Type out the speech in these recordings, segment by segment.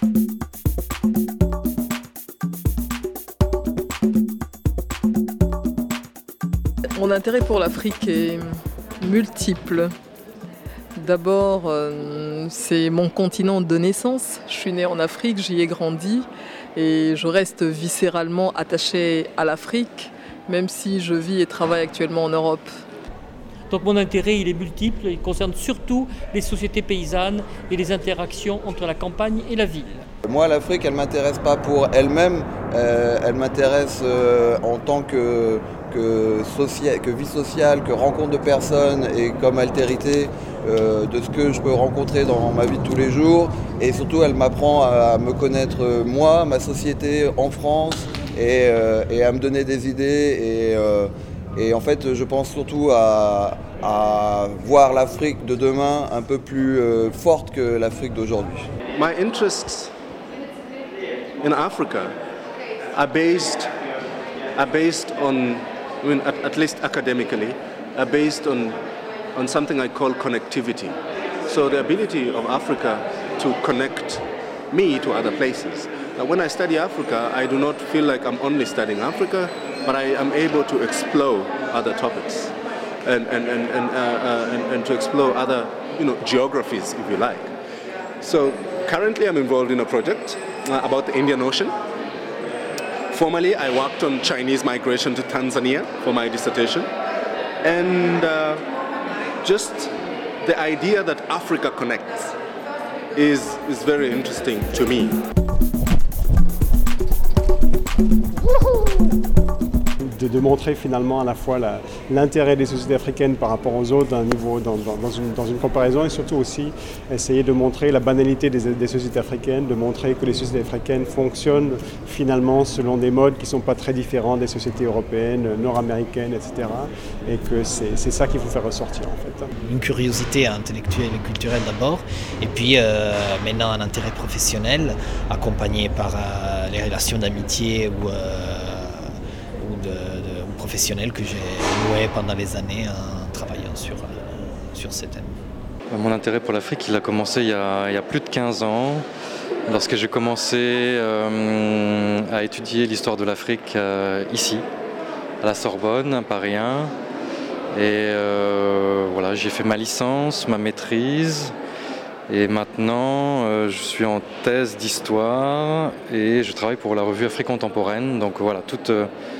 Mon intérêt pour l'Afrique est multiple. D'abord, c'est mon continent de naissance. Je suis née en Afrique, j'y ai grandi et je reste viscéralement attachée à l'Afrique, même si je vis et travaille actuellement en Europe. Donc mon intérêt, il est multiple, il concerne surtout les sociétés paysannes et les interactions entre la campagne et la ville. Moi, l'Afrique, elle ne m'intéresse pas pour elle-même, elle m'intéresse en tant que vie sociale, que rencontre de personnes et comme altérité de ce que je peux rencontrer dans ma vie de tous les jours. Et surtout, elle m'apprend à me connaître moi, ma société en France et à me donner des idées. Et en fait, je pense surtout à voir l'Afrique de demain un peu plus forte que l'Afrique d'aujourd'hui. My interests in Africa are based on, at least academically, are based on something I call connectivity. So the ability of Africa to connect me to other places. Now, when I study Africa, I do not feel like I'm only studying Africa, but I am able to explore other topics and to explore other, geographies, if you like. So currently, I'm involved in a project about the Indian Ocean. Formerly, I worked on Chinese migration to Tanzania for my dissertation, and just the idea that Africa connects is very interesting to me. De montrer finalement à la fois l'intérêt des sociétés africaines par rapport aux autres d'un niveau, dans une comparaison, et surtout aussi essayer de montrer la banalité des sociétés africaines, de montrer que les sociétés africaines fonctionnent finalement selon des modes qui ne sont pas très différents des sociétés européennes, nord-américaines, etc. Et que c'est ça qu'il faut faire ressortir en fait. Une curiosité intellectuelle et culturelle d'abord, et puis maintenant un intérêt professionnel accompagné par les relations d'amitié ou professionnel que j'ai noué pendant les années en travaillant sur ces thèmes. Mon intérêt pour l'Afrique, il a commencé il y a plus de 15 ans, lorsque j'ai commencé à étudier l'histoire de l'Afrique ici, à la Sorbonne, à Paris 1. Et voilà, j'ai fait ma licence, ma maîtrise. Et maintenant, je suis en thèse d'histoire et je travaille pour la revue Afrique contemporaine. Donc voilà, toutes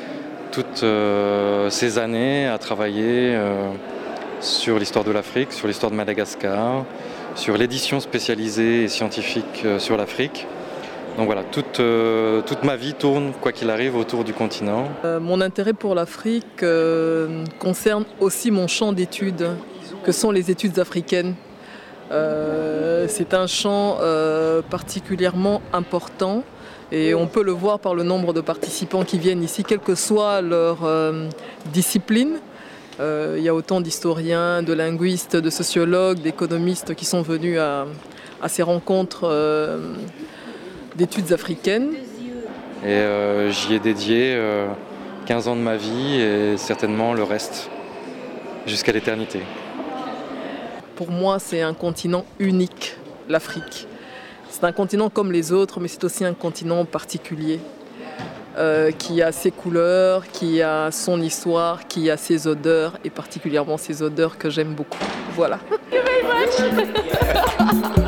ces années à travailler sur l'histoire de l'Afrique, sur l'histoire de Madagascar, sur l'édition spécialisée et scientifique sur l'Afrique. Donc voilà, toute ma vie tourne, quoi qu'il arrive, autour du continent. Mon intérêt pour l'Afrique concerne aussi mon champ d'études, que sont les études africaines. C'est un champ particulièrement important. Et on peut le voir par le nombre de participants qui viennent ici, quelle que soit leur discipline. Il y a autant d'historiens, de linguistes, de sociologues, d'économistes qui sont venus à ces rencontres d'études africaines. Et j'y ai dédié 15 ans de ma vie et certainement le reste, jusqu'à l'éternité. Pour moi, c'est un continent unique, l'Afrique. C'est un continent comme les autres, mais c'est aussi un continent particulier qui a ses couleurs, qui a son histoire, qui a ses odeurs, et particulièrement ces odeurs que j'aime beaucoup. Voilà.